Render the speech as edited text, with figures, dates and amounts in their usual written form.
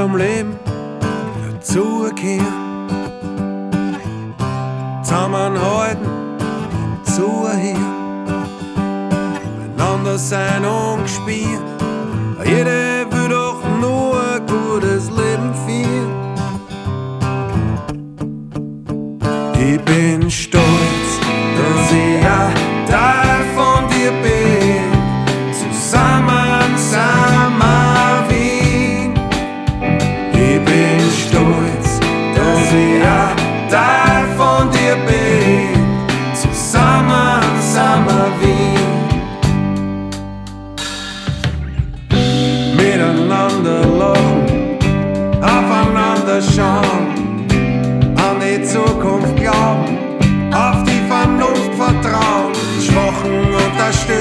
zum Leben dazukehren. Zusammenhalten und zuhören. Miteinander sein und gespielt. Jeder will doch nur ein gutes Leben führen. Ich bin stolz, dass ich ein Teil von dir bin. Zusammen sind wir Wien. Ich bin stolz, dass ich ein Teil von dir bin. Zusammen sind wir Wien. Miteinander lachen, aufeinander schauen, an die Zukunft glauben, auf die Vernunft vertrauen, die Schwachen unterstützen.